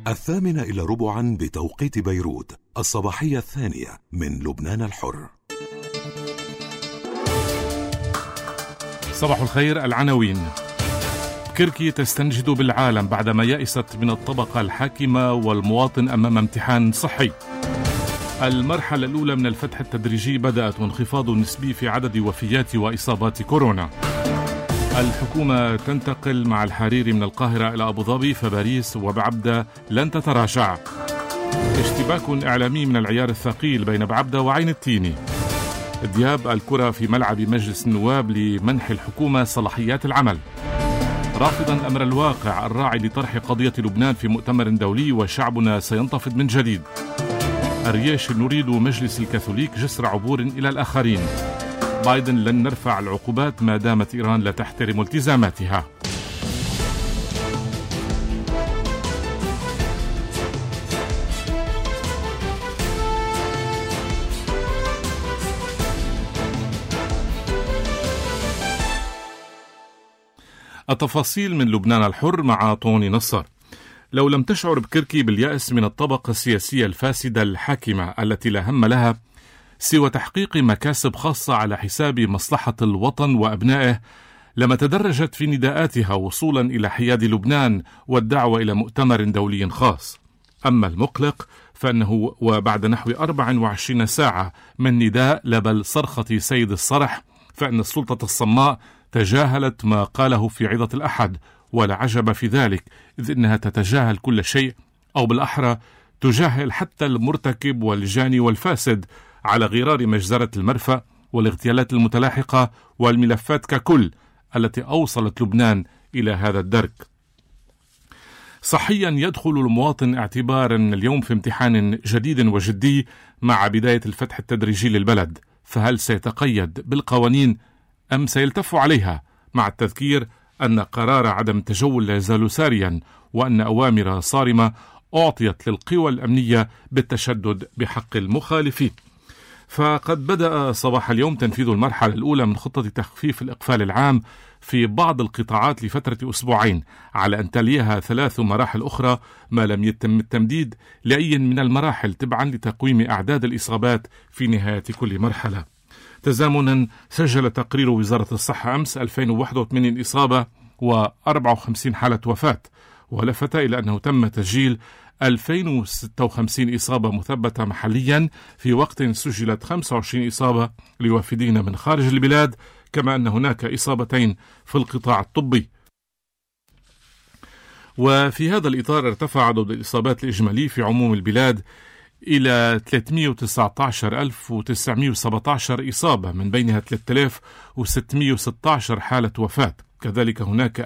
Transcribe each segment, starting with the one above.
8:45 بتوقيت بيروت، الصباحية الثانية من لبنان الحر. صباح الخير. العناوين: كركي تستنجد بالعالم بعدما يأست من الطبقة الحاكمة والمواطن أمام امتحان صحي. المرحلة الأولى من الفتح التدريجي بدأت، وانخفاض نسبي في عدد وفيات وإصابات كورونا. الحكومة تنتقل مع الحريري من القاهرة إلى أبو ظبي، فباريس وبعبدة لن تتراجع. اشتباك إعلامي من العيار الثقيل بين بعبدة وعين التيني. دياب الكرة في ملعب مجلس النواب لمنح الحكومة صلاحيات العمل. رافضا أمر الواقع الراعي لطرح قضية لبنان في مؤتمر دولي، وشعبنا سينتفض من جديد. الريش: نريد مجلس الكاثوليك جسر عبور إلى الآخرين. بايدن: لن نرفع العقوبات ما دامت إيران لا تحترم التزاماتها. التفاصيل من لبنان الحر مع طوني نصر. لو لم تشعر بكركي باليأس من الطبقة السياسية الفاسدة الحاكمة التي لا هم لها سوى تحقيق مكاسب خاصة على حساب مصلحة الوطن وأبنائه، لما تدرجت في نداءاتها وصولا إلى حياد لبنان والدعوة إلى مؤتمر دولي خاص. أما المقلق فأنه وبعد نحو 24 ساعة من نداء لبل صرخة سيد الصرح، فإن السلطة الصماء تجاهلت ما قاله في عظة الأحد، ولا عجب في ذلك، إذ إنها تتجاهل كل شيء، أو بالأحرى تجاهل حتى المرتكب والجاني والفاسد، على غرار مجزرة المرفأ والاغتيالات المتلاحقة والملفات ككل التي أوصلت لبنان إلى هذا الدرك. صحيا يدخل المواطن اعتبارا اليوم في امتحان جديد وجدي مع بداية الفتح التدريجي للبلد، فهل سيتقيد بالقوانين أم سيلتف عليها، مع التذكير أن قرار عدم التجول لا يزال ساريا، وأن أوامر صارمة أعطيت للقوى الأمنية بالتشدد بحق المخالفين. فقد بدأ صباح اليوم تنفيذ المرحلة الأولى من خطة تخفيف الإقفال العام في بعض القطاعات لفترة أسبوعين، على أن تليها 3 مراحل أخرى ما لم يتم التمديد لأي من المراحل تبعا لتقويم أعداد الإصابات في نهاية كل مرحلة. تزامنا سجل تقرير وزارة الصحة أمس 2081 إصابة و54 حالة وفاة، ولفت إلى أنه تم تسجيل 2056 إصابة مثبتة محليا، في وقت سجلت 25 إصابة لوافدين من خارج البلاد، كما أن هناك إصابتين في القطاع الطبي. وفي هذا الإطار ارتفع عدد الإصابات الإجمالي في عموم البلاد إلى 319,917 إصابة، من بينها 3616 حالة وفاة. كذلك هناك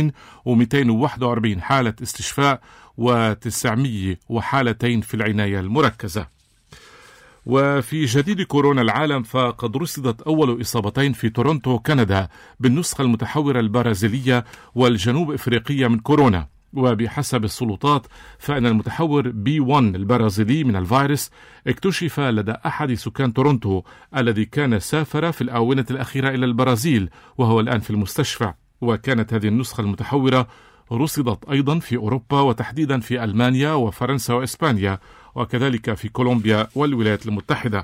2241 حالة استشفاء و900 وحالتين في العناية المركزة. وفي جديد كورونا العالم، فقد رصدت أول إصابتين في تورونتو كندا بالنسخة المتحورة البرازيلية والجنوب إفريقية من كورونا. وبحسب السلطات فإن المتحور B1 البرازيلي من الفيروس اكتشف لدى أحد سكان تورونتو الذي كان سافر في الآونة الأخيرة إلى البرازيل، وهو الآن في المستشفى. وكانت هذه النسخة المتحورة رصدت أيضا في أوروبا، وتحديدا في ألمانيا وفرنسا وإسبانيا، وكذلك في كولومبيا والولايات المتحدة.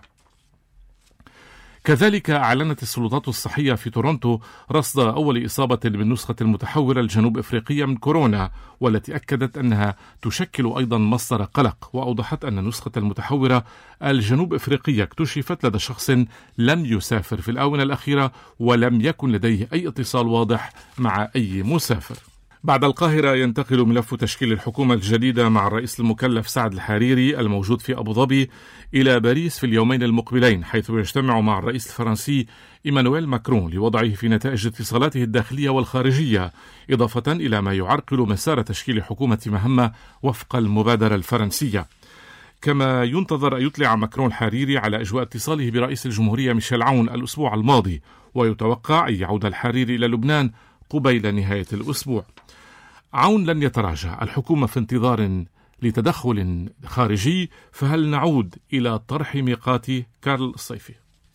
كذلك أعلنت السلطات الصحية في تورونتو رصد أول إصابة بالنسخة المتحورة الجنوب إفريقية من كورونا، والتي أكدت أنها تشكل أيضا مصدر قلق، وأوضحت أن نسخة المتحورة الجنوب إفريقية اكتشفت لدى شخص لم يسافر في الآونة الأخيرة، ولم يكن لديه أي اتصال واضح مع أي مسافر. بعد القاهرة ينتقل ملف تشكيل الحكومة الجديدة مع الرئيس المكلف سعد الحريري الموجود في أبو ظبي إلى باريس في اليومين المقبلين، حيث يجتمع مع الرئيس الفرنسي إيمانويل ماكرون لوضعه في نتائج اتصالاته الداخلية والخارجية، إضافة إلى ما يعرقل مسار تشكيل حكومة مهمة وفق المبادرة الفرنسية. كما ينتظر أن يطلع ماكرون الحريري على أجواء اتصاله برئيس الجمهورية ميشيل عون الأسبوع الماضي، ويتوقع أن يعود الحريري إلى لبنان قبيل نهاية الأسبوع. عون لن يتراجع، الحكومة في انتظار لتدخل خارجي، فهل نعود إلى طرح ميقات كارل الصيفي؟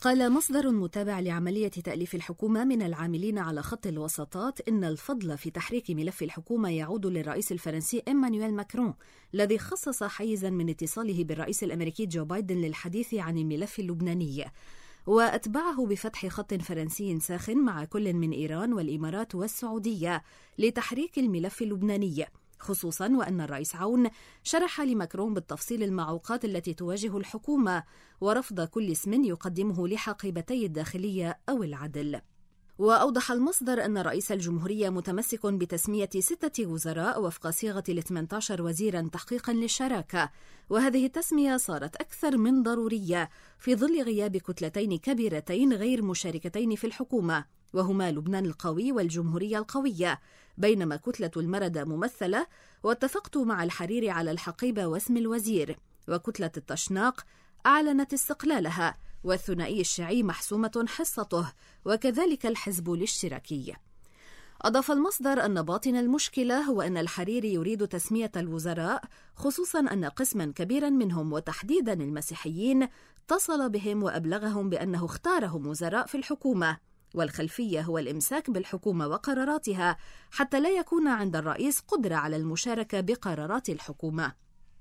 قال مصدر متابع لعملية تأليف الحكومة من العاملين على خط الوساطات إن الفضل في تحريك ملف الحكومة يعود للرئيس الفرنسي إيمانويل ماكرون، الذي خصص حيزاً من اتصاله بالرئيس الأمريكي جو بايدن للحديث عن الملف اللبناني، وأتبعه بفتح خط فرنسي ساخن مع كل من إيران والإمارات والسعودية لتحريك الملف اللبناني، خصوصاً وأن الرئيس عون شرح لماكرون بالتفصيل المعوقات التي تواجه الحكومة ورفض كل اسم يقدمه لحقيبتي الداخلية أو العدل. وأوضح المصدر أن رئيس الجمهورية متمسك بتسمية 6 وزراء وفق صيغة 18 وزيراً تحقيقاً للشراكة، وهذه التسمية صارت أكثر من ضرورية في ظل غياب كتلتين كبيرتين غير مشاركتين في الحكومة، وهما لبنان القوي والجمهورية القوية، بينما كتلة المردة ممثلة، واتفقت مع الحريري على الحقيبة واسم الوزير، وكتلة التشناق أعلنت استقلالها، والثنائي الشيعي محسومة حصته، وكذلك الحزب الاشتراكي. أضاف المصدر أن باطن المشكلة هو أن الحريري يريد تسمية الوزراء، خصوصاً أن قسماً كبيراً منهم وتحديداً المسيحيين اتصل بهم وأبلغهم بأنه اختارهم وزراء في الحكومة، والخلفية هو الإمساك بالحكومة وقراراتها حتى لا يكون عند الرئيس قدرة على المشاركة بقرارات الحكومة.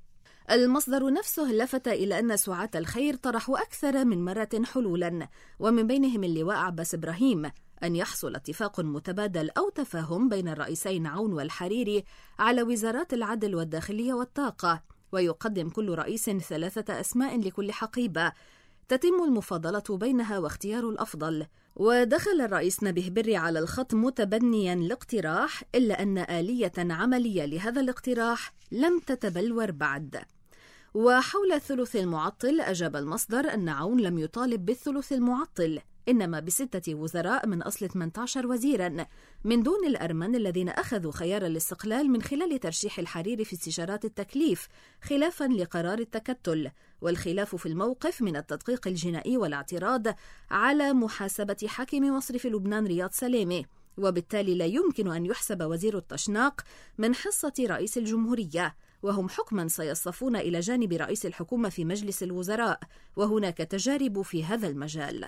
المصدر نفسه لفت إلى أن سعاة الخير طرحوا أكثر من مرة حلولاً، ومن بينهم اللواء عباس إبراهيم، أن يحصل اتفاق متبادل أو تفاهم بين الرئيسين عون والحريري على وزارات العدل والداخلية والطاقة، ويقدم كل رئيس 3 أسماء لكل حقيبة تتم المفاضلة بينها واختيار الأفضل. ودخل الرئيس نبيه بري على الخط متبنيا الاقتراح، إلا أن آلية عملية لهذا الاقتراح لم تتبلور بعد. وحول الثلث المعطل أجاب المصدر أن عون لم يطالب بالثلث المعطل، إنما ب6 وزراء من أصل 18 وزيراً من دون الأرمن الذين أخذوا خيار الاستقلال من خلال ترشيح الحريري في استشارات التكليف، خلافاً لقرار التكتل، والخلاف في الموقف من التدقيق الجنائي والاعتراض على محاسبة حاكم مصرف لبنان رياض سلامة، وبالتالي لا يمكن أن يحسب وزير التشناق من حصة رئيس الجمهورية، وهم حكماً سيصفون إلى جانب رئيس الحكومة في مجلس الوزراء، وهناك تجارب في هذا المجال.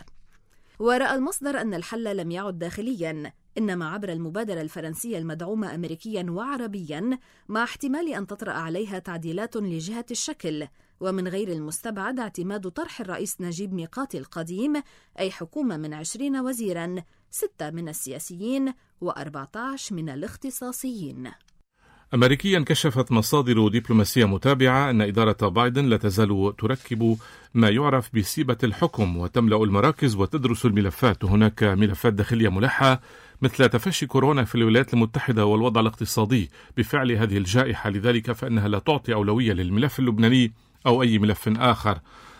ورأى المصدر أن الحل لم يعد داخلياً، إنما عبر المبادرة الفرنسية المدعومة أمريكياً وعربياً، مع احتمال أن تطرأ عليها تعديلات لجهة الشكل، ومن غير المستبعد اعتماد طرح الرئيس نجيب ميقاتي القديم، أي حكومة من 20 وزيراً، 6 من السياسيين و14 من الاختصاصيين. أمريكيا كشفت مصادر دبلوماسية متابعة أن إدارة بايدن لا تزال تركب ما يعرف بسيبة الحكم وتملأ المراكز وتدرس الملفات، وهناك ملفات داخلية ملحة مثل تفشي كورونا في الولايات المتحدة والوضع الاقتصادي بفعل هذه الجائحة، لذلك فإنها لا تعطي أولوية للملف اللبناني أو أي ملف آخر.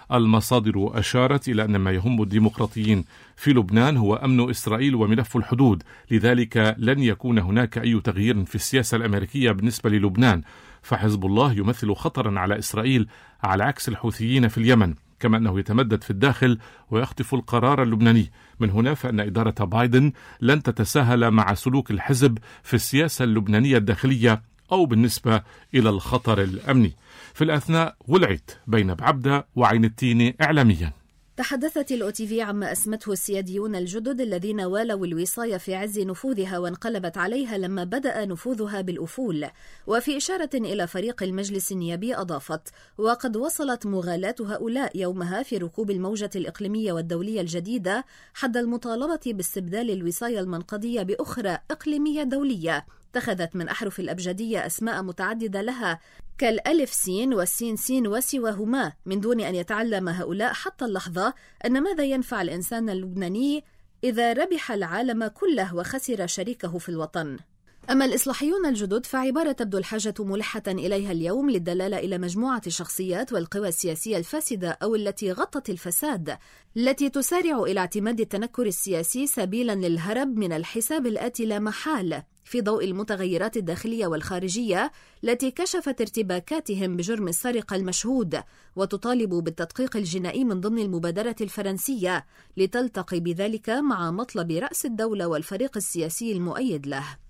المصادر أشارت إلى أن ما يهم الديمقراطيين في لبنان هو أمن إسرائيل وملف الحدود، لذلك لن يكون هناك أي تغيير في السياسة الأمريكية بالنسبة للبنان، فحزب الله يمثل خطرا على إسرائيل على عكس الحوثيين في اليمن، كما أنه يتمدد في الداخل ويخطف القرار اللبناني. من هنا فإن إدارة بايدن لن تتساهل مع سلوك الحزب في السياسة اللبنانية الداخلية أو بالنسبة إلى الخطر الأمني. في الأثناء ولعت بين بعبدة وعين التين إعلاميا. تحدثت الOTV عما أسمته السياديون الجدد الذين والوا الوصاية في عز نفوذها وانقلبت عليها لما بدأ نفوذها بالأفول. وفي إشارة إلى فريق المجلس النيابي أضافت: وقد وصلت مغالاة هؤلاء يومها في ركوب الموجة الإقليمية والدولية الجديدة حد المطالبة باستبدال الوصاية المنقضية بأخرى إقليمية دولية اتخذت من أحرف الأبجدية أسماء متعددة لها كالألف سين والسين سين وسواهما، من دون أن يتعلم هؤلاء حتى اللحظة أن ماذا ينفع الإنسان اللبناني إذا ربح العالم كله وخسر شريكه في الوطن. أما الإصلاحيون الجدد فعبارة تبدو الحاجة ملحة إليها اليوم للدلالة إلى مجموعة الشخصيات والقوى السياسية الفاسدة أو التي غطت الفساد، التي تسارع إلى اعتماد التنكر السياسي سبيلا للهرب من الحساب الآتي لا محال، في ضوء المتغيرات الداخلية والخارجية التي كشفت ارتباكاتهم بجرم السرقة المشهود، وتطالب بالتدقيق الجنائي من ضمن المبادرة الفرنسية لتلتقي بذلك مع مطلب رأس الدولة والفريق السياسي المؤيد له.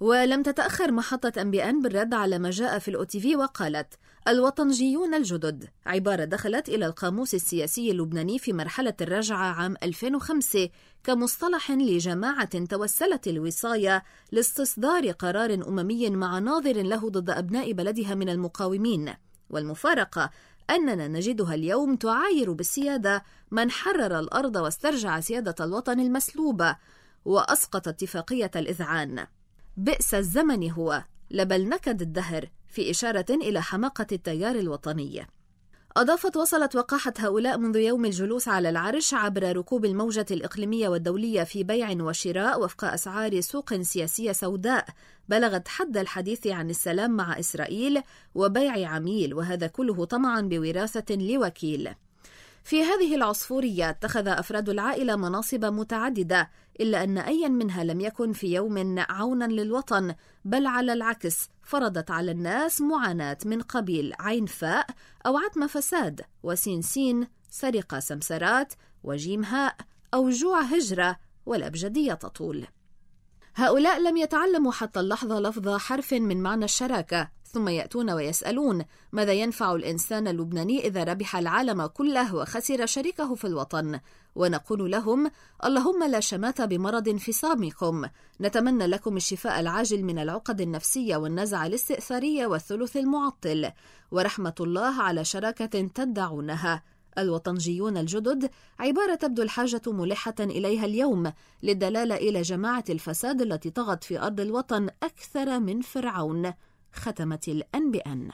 ولم تتأخر محطة MBN بالرد على ما جاء في الأوتيفي وقالت: الوطنجيون الجدد عبارة دخلت إلى القاموس السياسي اللبناني في مرحلة الرجعة عام 2005 كمصطلح لجماعة توسلت الوصاية لاستصدار قرار أممي مع ناظر له ضد أبناء بلدها من المقاومين. والمفارقة أننا نجدها اليوم تعاير بالسيادة من حرر الأرض واسترجع سيادة الوطن المسلوبة وأسقط اتفاقية الإذعان. بئس الزمن هو لبل نكد الدهر، في إشارة إلى حماقة التيار الوطني. أضافت: وصلت وقاحة هؤلاء منذ يوم الجلوس على العرش عبر ركوب الموجة الإقليمية والدولية في بيع وشراء وفق أسعار سوق سياسية سوداء بلغت حد الحديث عن السلام مع إسرائيل وبيع عميل، وهذا كله طمعا بوراثة لوكيل. في هذه العصفورية اتخذ أفراد العائلة مناصب متعددة، إلا أن أي منها لم يكن في يوم عونا للوطن، بل على العكس فرضت على الناس معاناة من قبيل عين فاء أو عتم فساد وسين سين، سرقة سمسرات وجيم هاء، أو جوع هجرة والأبجدية تطول. هؤلاء لم يتعلموا حتى اللحظة لفظ حرف من معنى الشراكة، ثم يأتون ويسألون: ماذا ينفع الإنسان اللبناني إذا ربح العالم كله وخسر شريكه في الوطن؟ ونقول لهم: اللهم لا شماتة بمرض انفصامكم، نتمنى لكم الشفاء العاجل من العقد النفسية والنزعة الاستئثارية والثلث المعطل، ورحمة الله على شراكة تدعونها. الوطنجيون الجدد عبارة تبدو الحاجة ملحة إليها اليوم للدلالة إلى جماعة الفساد التي طغت في أرض الوطن أكثر من فرعون. ختمت الNBN.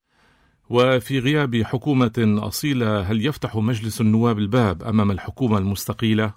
وفي غياب حكومة أصيلة، هل يفتح مجلس النواب الباب أمام الحكومة المستقيلة؟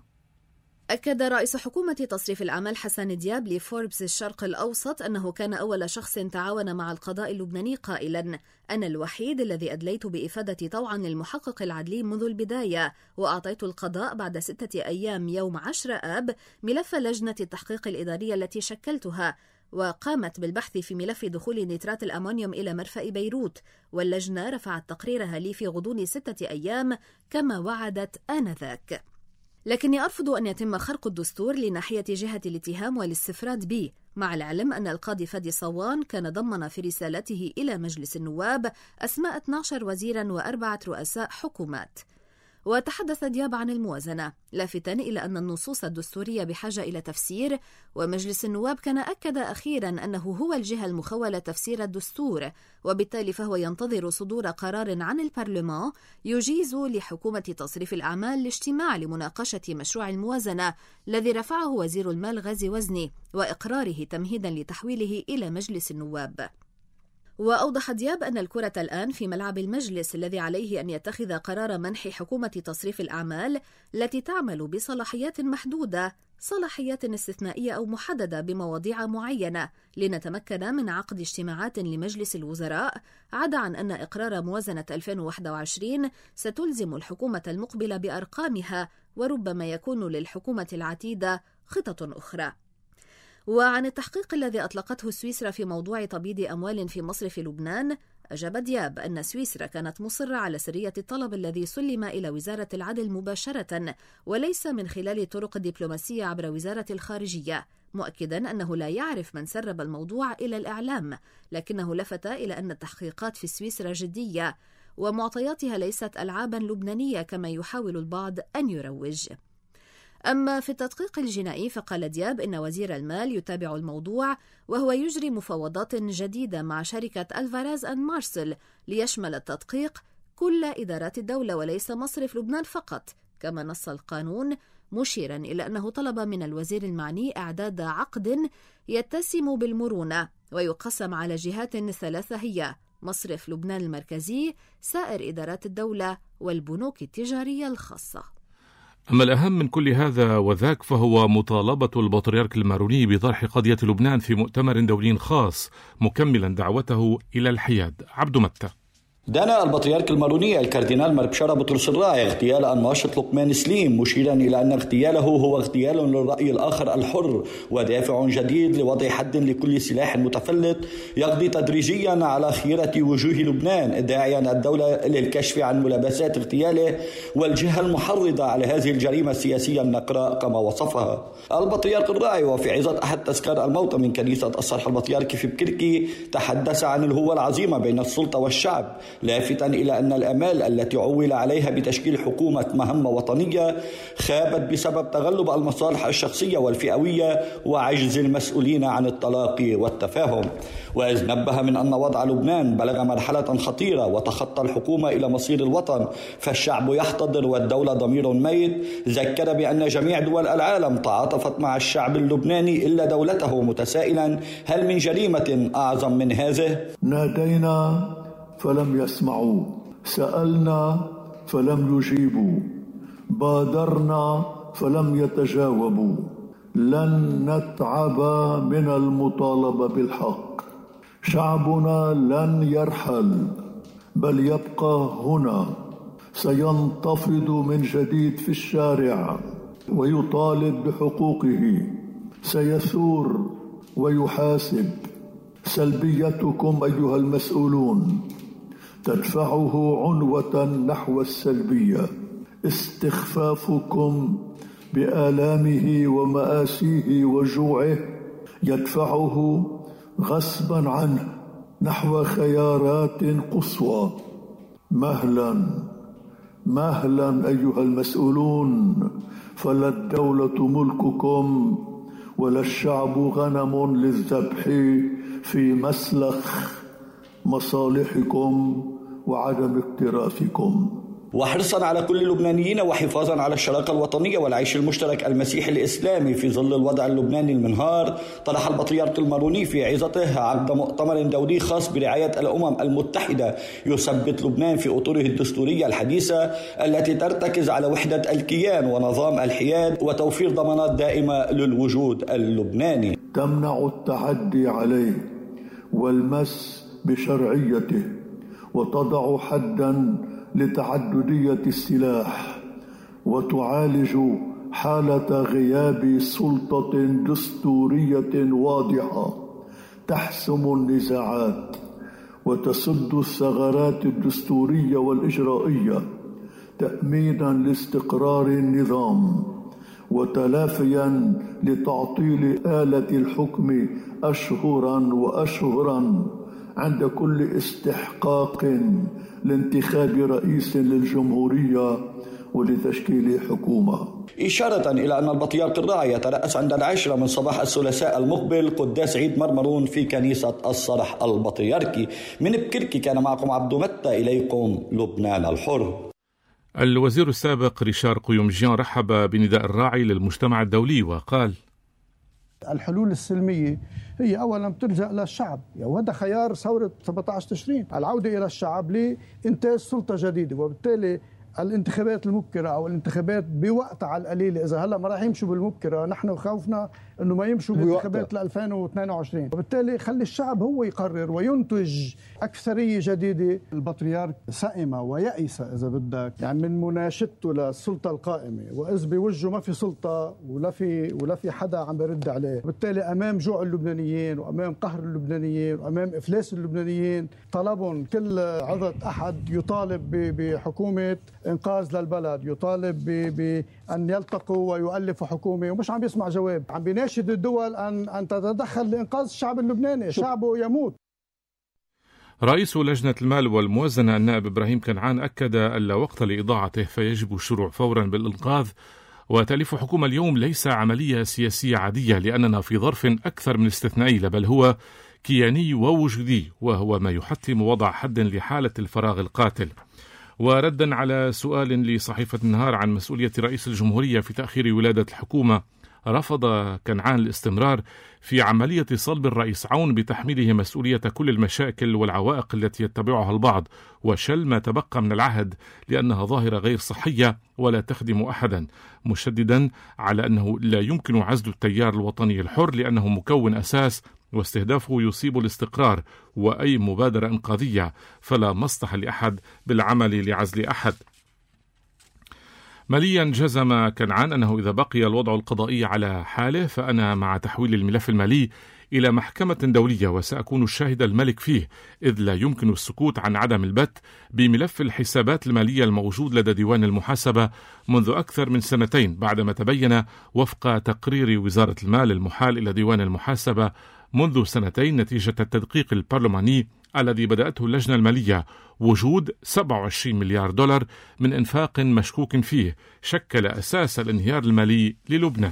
أكد رئيس حكومة تصريف الأعمال حسن دياب لفوربس الشرق الأوسط أنه كان أول شخص تعاون مع القضاء اللبناني قائلا: أنا الوحيد الذي أدليت بإفادة طوعا للمحقق العدلي منذ البداية، وأعطيت القضاء بعد 6 أيام يوم 10 آب ملف لجنة التحقيق الإدارية التي شكلتها، وقامت بالبحث في ملف دخول نيترات الأمونيوم إلى مرفأ بيروت، واللجنة رفعت تقريرها لي في غضون 6 أيام كما وعدت آنذاك. لكني أرفض أن يتم خرق الدستور لناحية جهة الاتهام والاستفراد به، مع العلم أن القاضي فادي صوان كان ضمن في رسالته إلى مجلس النواب أسماء 12 وزيرا و4 رؤساء حكومات. وتحدث دياب عن الموازنة، لافتاً إلى أن النصوص الدستورية بحاجة إلى تفسير، ومجلس النواب كان أكد أخيراً أنه هو الجهة المخولة تفسير الدستور، وبالتالي فهو ينتظر صدور قرار عن البرلمان يجيز لحكومة تصريف الأعمال الاجتماع لمناقشة مشروع الموازنة الذي رفعه وزير المال غازي وزني، وإقراره تمهيداً لتحويله إلى مجلس النواب. وأوضح دياب أن الكرة الآن في ملعب المجلس الذي عليه أن يتخذ قرار منح حكومة تصريف الأعمال التي تعمل بصلاحيات محدودة صلاحيات استثنائية أو محددة بمواضيع معينة لنتمكن من عقد اجتماعات لمجلس الوزراء، عدا عن أن إقرار موازنة 2021 ستلزم الحكومة المقبلة بأرقامها، وربما يكون للحكومة العتيدة خطط أخرى. وعن التحقيق الذي أطلقته سويسرا في موضوع تبييض أموال في مصرف لبنان، أجاب دياب أن سويسرا كانت مصرة على سرية الطلب الذي سلم إلى وزارة العدل مباشرة وليس من خلال طرق دبلوماسية عبر وزارة الخارجية، مؤكدا أنه لا يعرف من سرب الموضوع إلى الإعلام، لكنه لفت إلى أن التحقيقات في سويسرا جدية ومعطياتها ليست ألعابا لبنانية كما يحاول البعض أن يروج. أما في التدقيق الجنائي فقال دياب إن وزير المال يتابع الموضوع وهو يجري مفاوضات جديدة مع شركة ألفاريز أند مارسل ليشمل التدقيق كل إدارات الدولة وليس مصرف لبنان فقط، كما نص القانون مشيرا إلى أنه طلب من الوزير المعني إعداد عقد يتسم بالمرونة ويقسم على جهات 3 هي مصرف لبنان المركزي، سائر إدارات الدولة والبنوك التجارية الخاصة. أما الأهم من كل هذا وذاك فهو مطالبة البطريرك الماروني بطرح قضية لبنان في مؤتمر دولي خاص، مكملا دعوته إلى الحياد. عبد متى. دان البطريرك الماروني الكاردينال مربشارة بطرس الراعي اغتيال الناشط لقمان سليم، مشيرا إلى أن اغتياله هو اغتيال للرأي الآخر الحر ودافع جديد لوضع حد لكل سلاح متفلت يقضي تدريجيا على خيرة وجوه لبنان، داعيا الدولة للكشف عن ملابسات اغتياله والجهة المحرضة على هذه الجريمة السياسية النقراء كما وصفها البطريرك الراعي. وفي عظة أحد تذكار الموتى من كنيسة الصرح البطريركي في بكركي تحدث عن الهوة العظيمة بين السلطة والشعب، لافتا إلى أن الأمال التي عول عليها بتشكيل حكومة مهمة وطنية خابت بسبب تغلب المصالح الشخصية والفئوية وعجز المسؤولين عن التلاقي والتفاهم. وإذ نبه من أن وضع لبنان بلغ مرحلة خطيرة وتخطى الحكومة إلى مصير الوطن فالشعب يحتضر والدولة ضمير ميت، ذكر بأن جميع دول العالم تعاطفت مع الشعب اللبناني إلا دولته، متسائلا هل من جريمة أعظم من هذه؟ نادينا فلم يسمعوا، سألنا فلم يجيبوا، بادرنا فلم يتجاوبوا. لن نتعب من المطالبة بالحق، شعبنا لن يرحل بل يبقى هنا، سينتفض من جديد في الشارع ويطالب بحقوقه، سيثور ويحاسب. سلبيتكم أيها المسؤولون تدفعه عنوة نحو السلبية، استخفافكم بآلامه ومآسيه وجوعه يدفعه غصبا عنه نحو خيارات قصوى. مهلا مهلا أيها المسؤولون، فلا الدولة ملككم ولا الشعب غنم للذبح في مسلخ مصالحكم وعدم اكتراثكم. وحرصا على كل اللبنانيين وحفاظا على الشراكة الوطنية والعيش المشترك المسيحي الإسلامي في ظل الوضع اللبناني المنهار، طرح البطريرك الماروني في عظته عقد مؤتمر دولي خاص برعاية الأمم المتحدة يثبت لبنان في أطره الدستورية الحديثة التي ترتكز على وحدة الكيان ونظام الحياد وتوفير ضمانات دائمة للوجود اللبناني تمنع التعدي عليه والمس بشرعيته وتضع حدا لتعددية السلاح وتعالج حالة غياب سلطة دستورية واضحة تحسم النزاعات وتسد الثغرات الدستورية والإجرائية تأمينا لاستقرار النظام وتلافيا لتعطيل آلة الحكم أشهرا وأشهرا عند كل استحقاق لانتخاب رئيس للجمهورية ولتشكيل حكومة. إشارة إلى أن البطريرك الراعي يترأس عند 10 من صباح الثلاثاء المقبل قداس عيد مرمرون في كنيسة الصرح البطريركي. من بكركي كان معكم عبد متى، إليكم لبنان الحر. الوزير السابق ريشار قيومجيان رحب بنداء الراعي للمجتمع الدولي وقال: الحلول السلمية هي أولا بتلجأ للشعب، وهذا خيار ثورة 17 تشرين، العودة إلى الشعب لإنتاج سلطة جديدة. وبالتالي الانتخابات المبكرة أو الانتخابات بوقتها على القليلة، إذا هلا ما راح يمشوا بالمبكرة نحن خوفنا إنه ما يمشوا بالانتخابات ل 2022، وبالتالي خلي الشعب هو يقرر وينتج أكثرية جديدة. البطريرك سئم ويأس إذا بدك يعني من مناشدته للسلطة القائمة، وإذ بوجهه ما في سلطة ولا في حدا عم برد عليه. بالتالي أمام جوع اللبنانيين وأمام قهر اللبنانيين وأمام إفلاس اللبنانيين طلبهم كل عضة أحد يطالب بحكومة إنقاذ للبلد، يطالب بأن يلتقوا ويؤلفوا حكومة، ومش عم بيسمع جواب. عم بيناشد الدول أن تتدخل لإنقاذ الشعب اللبناني، شعبه يموت. رئيس لجنة المال والموازنة النائب إبراهيم كنعان أكد أن لا وقت لإضاعته فيجب الشروع فورا بالإنقاذ، وتأليف حكومة اليوم ليس عملية سياسية عادية لأننا في ظرف أكثر من استثنائي، بل هو كياني ووجودي، وهو ما يحتم وضع حد لحالة الفراغ القاتل. وردا على سؤال لصحيفة النهار عن مسؤولية رئيس الجمهورية في تأخير ولادة الحكومة، رفض كنعان الاستمرار في عملية صلب الرئيس عون بتحميله مسؤولية كل المشاكل والعوائق التي يتبعها البعض وشل ما تبقى من العهد لأنها ظاهرة غير صحية ولا تخدم أحدا، مشددا على أنه لا يمكن عزل التيار الوطني الحر لأنه مكون أساس واستهدافه يصيب الاستقرار وأي مبادرة إنقاذية، فلا مصلحة لأحد بالعمل لعزل أحد. ماليا جزم كنعان أنه إذا بقي الوضع القضائي على حاله فأنا مع تحويل الملف المالي إلى محكمة دولية وسأكون الشاهد الملك فيه، إذ لا يمكن السكوت عن عدم البت بملف الحسابات المالية الموجود لدى ديوان المحاسبة منذ أكثر من 2 سنين، بعدما تبين وفق تقرير وزارة المال المحال إلى ديوان المحاسبة منذ 2 سنين نتيجة التدقيق البرلماني الذي بدأته اللجنة المالية وجود 27 مليار دولار من إنفاق مشكوك فيه شكل أساس الانهيار المالي للبنان.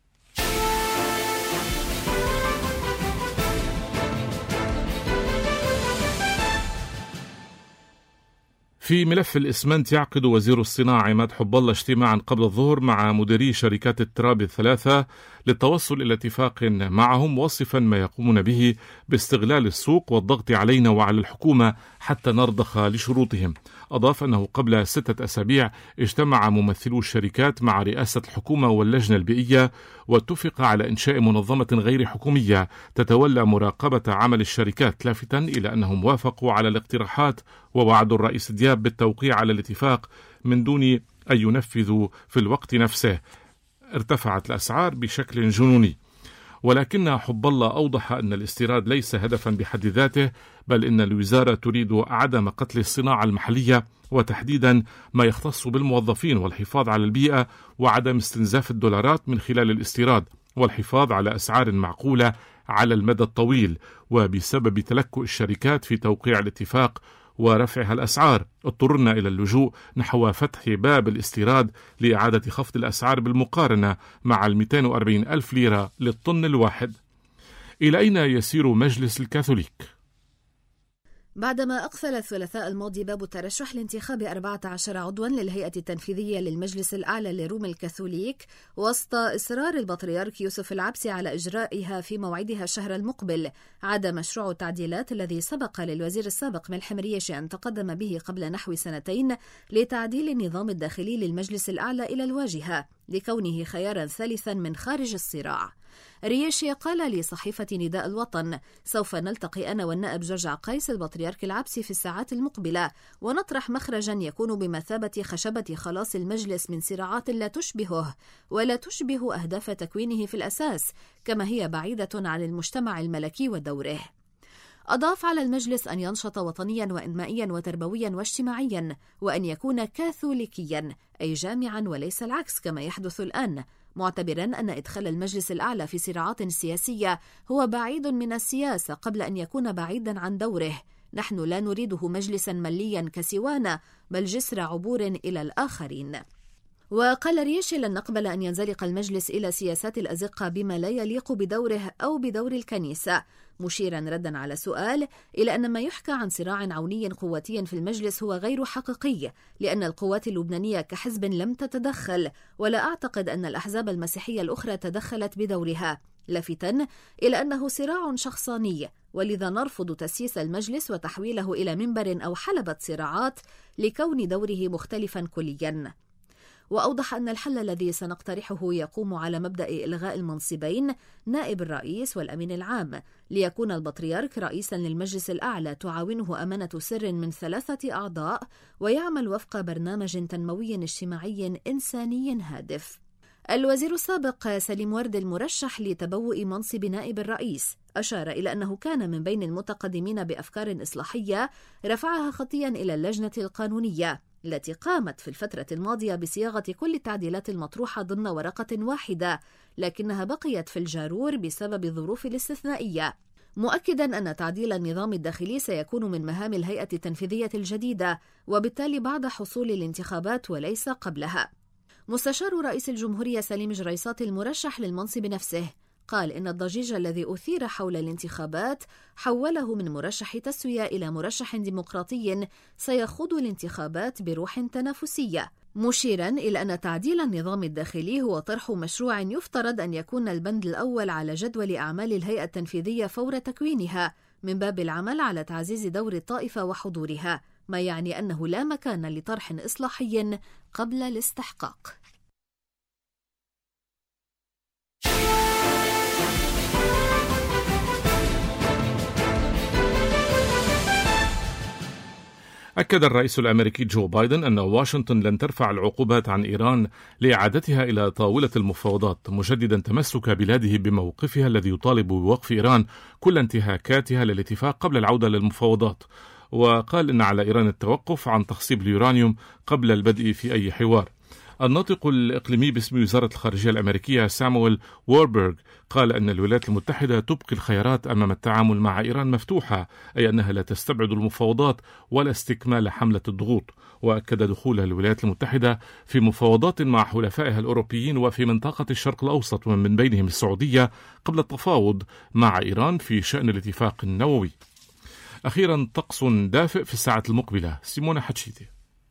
في ملف الإسمنت يعقد وزير الصناعة عماد حب الله اجتماعا قبل الظهر مع مديري شركات التراب الثلاثة للتوصل إلى اتفاق معهم، وصفا ما يقومون به باستغلال السوق والضغط علينا وعلى الحكومة حتى نرضخ لشروطهم. أضاف أنه قبل 6 أسابيع اجتمع ممثلو الشركات مع رئاسة الحكومة واللجنة البيئية واتفق على إنشاء منظمة غير حكومية تتولى مراقبة عمل الشركات، لافتا إلى أنهم وافقوا على الاقتراحات ووعدوا الرئيس دياب بالتوقيع على الاتفاق من دون أن ينفذوا في الوقت نفسه. ارتفعت الأسعار بشكل جنوني، ولكن حب الله أوضح أن الاستيراد ليس هدفا بحد ذاته، بل إن الوزارة تريد عدم قتل الصناعة المحلية وتحديدا ما يختص بالموظفين والحفاظ على البيئة وعدم استنزاف الدولارات من خلال الاستيراد والحفاظ على أسعار معقولة على المدى الطويل. وبسبب تلكؤ الشركات في توقيع الاتفاق ورفعها الأسعار اضطررنا إلى اللجوء نحو فتح باب الاستيراد لإعادة خفض الأسعار بالمقارنة مع 240 ألف ليرة للطن الواحد. إلى أين يسير مجلس الكاثوليك؟ بعدما أقفل الثلاثاء الماضي باب الترشح لانتخاب 14 عضوا للهيئة التنفيذية للمجلس الأعلى لروم الكاثوليك وسط إصرار البطريرك يوسف العبسي على إجرائها في موعدها الشهر المقبل، عاد مشروع التعديلات الذي سبق للوزير السابق ملحم رياشي أن تقدم به قبل نحو 2 سنين لتعديل النظام الداخلي للمجلس الأعلى إلى الواجهة لكونه خيارا ثالثا من خارج الصراع. رياشي قال لصحيفة نداء الوطن: سوف نلتقي أنا والنائب جورج عقايس البطريرك العبسي في الساعات المقبلة ونطرح مخرجا يكون بمثابة خشبة خلاص المجلس من صراعات لا تشبهه ولا تشبه أهداف تكوينه في الأساس، كما هي بعيدة عن المجتمع الملكي ودوره. أضاف على المجلس أن ينشط وطنيا وإنمائيا وتربويا واجتماعيا، وأن يكون كاثوليكيا أي جامعا وليس العكس كما يحدث الآن، معتبرا أن إدخال المجلس الأعلى في صراعات سياسية هو بعيد من السياسة قبل أن يكون بعيدا عن دوره. نحن لا نريده مجلسا مليا كسوانا، بل جسر عبور إلى الآخرين. وقال رياشي: لن نقبل أن ينزلق المجلس إلى سياسات الأزقة بما لا يليق بدوره أو بدور الكنيسة، مشيرا ردا على سؤال إلى أن ما يحكى عن صراع عوني قواتي في المجلس هو غير حقيقي، لأن القوات اللبنانية كحزب لم تتدخل، ولا أعتقد أن الأحزاب المسيحية الأخرى تدخلت بدورها، لافتا إلى أنه صراع شخصاني، ولذا نرفض تسييس المجلس وتحويله إلى منبر أو حلبة صراعات لكون دوره مختلفا كليا. وأوضح أن الحل الذي سنقترحه يقوم على مبدأ إلغاء المنصبين نائب الرئيس والأمين العام، ليكون البطريرك رئيسا للمجلس الأعلى تعاونه أمانة سر من 3 أعضاء، ويعمل وفق برنامج تنموي اجتماعي إنساني هادف. الوزير السابق سليم ورد المرشح لتبوء منصب نائب الرئيس أشار إلى أنه كان من بين المتقدمين بأفكار إصلاحية رفعها خطيا إلى اللجنة القانونية التي قامت في الفترة الماضية بصياغة كل التعديلات المطروحة ضمن ورقة واحدة، لكنها بقيت في الجارور بسبب الظروف الاستثنائية، مؤكدا أن تعديل النظام الداخلي سيكون من مهام الهيئة التنفيذية الجديدة، وبالتالي بعد حصول الانتخابات وليس قبلها. مستشار رئيس الجمهورية سليم جريصات المرشح للمنصب نفسه قال إن الضجيج الذي أثير حول الانتخابات حوله من مرشح تسوية إلى مرشح ديمقراطي سيخوض الانتخابات بروح تنافسية، مشيرا إلى أن تعديل النظام الداخلي هو طرح مشروع يفترض أن يكون البند الأول على جدول أعمال الهيئة التنفيذية فور تكوينها من باب العمل على تعزيز دور الطائفة وحضورها، ما يعني أنه لا مكان لطرح إصلاحي قبل الاستحقاق. أكد الرئيس الأمريكي جو بايدن أن واشنطن لن ترفع العقوبات عن إيران لإعادتها إلى طاولة المفاوضات، مجددا تمسك بلاده بموقفها الذي يطالب بوقف إيران كل انتهاكاتها للاتفاق قبل العودة للمفاوضات. وقال إن على إيران التوقف عن تخصيب اليورانيوم قبل البدء في أي حوار. الناطق الإقليمي باسم وزارة الخارجية الأمريكية سامويل ووربرغ قال أن الولايات المتحدة تبقي الخيارات أمام التعامل مع إيران مفتوحة، أي أنها لا تستبعد المفاوضات ولا استكمال حملة الضغوط. وأكد دخول الولايات المتحدة في مفاوضات مع حلفائها الأوروبيين وفي منطقة الشرق الأوسط ومن بينهم السعودية قبل التفاوض مع إيران في شأن الاتفاق النووي. أخيرا طقس دافئ في الساعة المقبلة. سيمونة حتشيتي.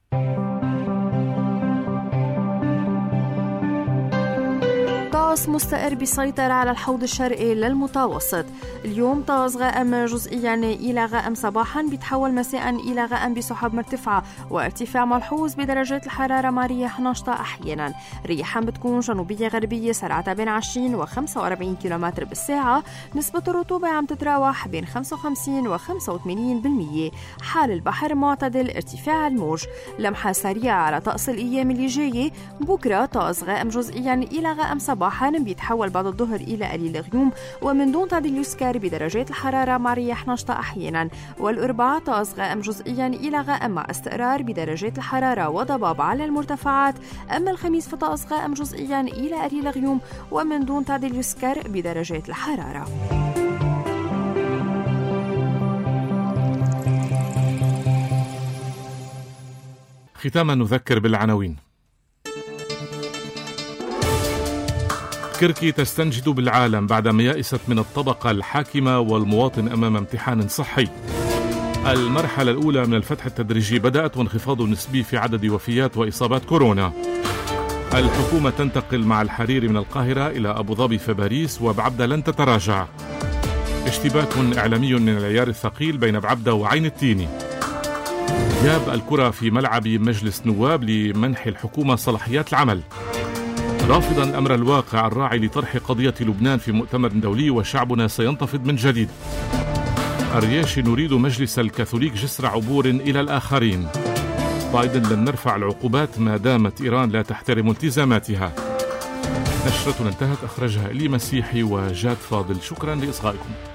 طقس مستقر بيسيطر على الحوض الشرقي للمتوسط. اليوم طقس غائم جزئيا إلى غائم صباحا، بيتحول مساء إلى غائم بسحب مرتفعة وارتفاع ملحوظ بدرجات الحرارة مع رياح نشطة أحيانا. رياحا بتكون جنوبية غربية سرعتها بين 20 و 45 كيلومتر بالساعة. نسبة الرطوبة عم تتراوح بين 55 و 85%. حال البحر معتدل ارتفاع الموج. لمحة سريعة على طقس الأيام اللي جاية. بكرة طقس غائم جزئيا إلى غائم صباحا، بيتحول بعد الظهر إلى قليل غيوم ومن دون تعديل يسكر بدرجات الحرارة مع رياح نشطة أحيانا. والأربعاء طقس غائم جزئيا إلى غائم مع استقرار بدرجات الحرارة وضباب على المرتفعات. أما الخميس فطقس غائم جزئيا إلى قليل غيوم ومن دون تعديل يسكر بدرجات الحرارة. ختاما نذكر بالعناوين. كركي تستنجد بالعالم بعدما يأست من الطبقة الحاكمة والمواطن أمام امتحان صحي. المرحلة الأولى من الفتح التدريجي بدأت وانخفاض نسبي في عدد وفيات وإصابات كورونا. الحكومة تنتقل مع الحريري من القاهرة إلى أبو ظبي في باريس، وبعبدة لن تتراجع. اشتباك إعلامي من العيار الثقيل بين بعبدة وعين التيني. غياب الكرة في ملعب مجلس نواب لمنح الحكومة صلاحيات العمل. رافضا الأمر الواقع الراعي لطرح قضية لبنان في مؤتمر دولي وشعبنا سينتفض من جديد. الرياشي نريد مجلس الكاثوليك جسر عبور إلى الآخرين. بايدن لن نرفع العقوبات ما دامت إيران لا تحترم التزاماتها. نشرتنا انتهت، أخرجها إلي مسيحي وجاد فاضل. شكرا لإصغائكم.